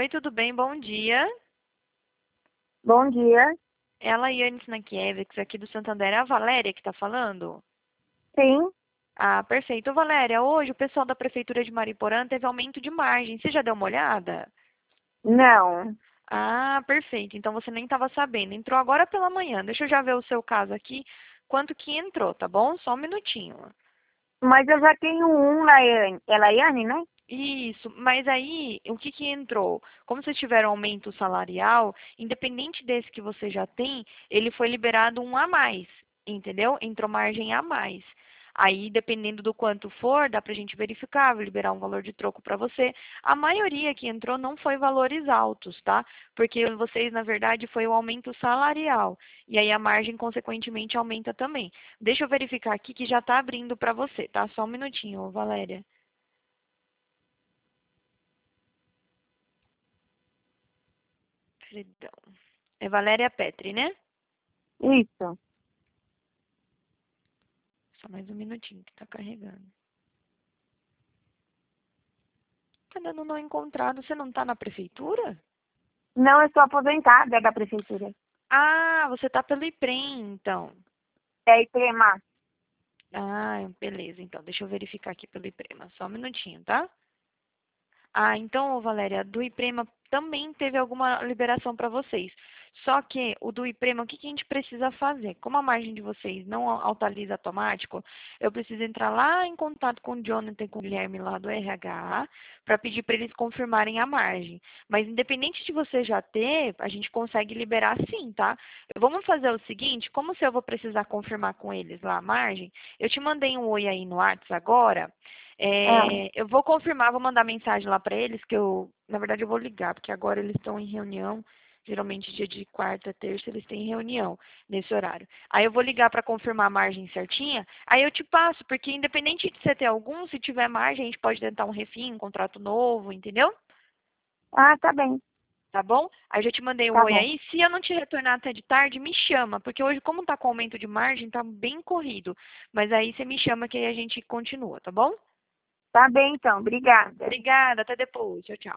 Oi, tudo bem? Bom dia. Bom dia. Ela e Yanis Nakiewicz, aqui do Santander. É a Valéria que está falando? Sim, Ah, perfeito. Valéria, hoje o pessoal da Prefeitura de Mariporã teve aumento de margem. Você já deu uma olhada? não. Ah, perfeito. Então você nem estava sabendo. Entrou agora pela manhã. Deixa eu já ver o seu caso aqui. Quanto que entrou, tá bom? Só um minutinho. Mas eu já tenho um, Laiane. É Laiane, né? Isso, mas aí o que que entrou? Como vocês tiveram aumento salarial, independente desse que você já tem, ele foi liberado um a mais, entendeu? Entrou margem a mais. Aí, dependendo do quanto for, dá pra gente verificar, vou liberar um valor de troco para você. A maioria que entrou não foi valores altos, tá? Porque vocês, na verdade, foi o aumento salarial. E aí a margem, consequentemente, aumenta também. Deixa eu verificar aqui que já tá abrindo para você, tá? Só um minutinho, Valéria. Perdão. É Valéria Petri, né? Isso. Só mais um minutinho que tá carregando. Tá dando não encontrado. Você não tá na prefeitura? Não, eu sou aposentada da prefeitura. Ah, você tá pelo IPREM, então. É Iprema. Ah, beleza. Então, deixa eu verificar aqui pelo IPREMA. Só um minutinho, tá? Ah, então, ô, Valéria, do IPREMA também teve alguma liberação para vocês. Só que o do IPREMA, o que que a gente precisa fazer? Como a margem de vocês não atualiza automático, eu preciso entrar lá em contato com o Jonathan e com o Guilherme lá do RH para pedir para eles confirmarem a margem. Mas independente de você já ter, a gente consegue liberar sim, tá? Vamos fazer o seguinte, como se eu vou precisar confirmar com eles lá a margem, eu te mandei um oi aí no WhatsApp agora. Ah, Eu vou confirmar, vou mandar mensagem lá para eles, que eu, na verdade, eu vou ligar, porque agora eles estão em reunião. Geralmente, dia de quarta, terça, eles têm reunião nesse horário. Aí eu vou ligar para confirmar a margem certinha, aí eu te passo, porque independente de você ter algum, se tiver margem, a gente pode tentar um refim, um contrato novo, entendeu? tá bem. Tá bom? Aí eu já te mandei um Tá oi bom. aí. Se eu não te retornar até de tarde, me chama, porque hoje, como tá com aumento de margem, tá bem corrido. Mas aí você me chama que aí a gente continua, tá bom? Tá bem, então. Obrigada. Obrigada, até depois. Tchau, tchau.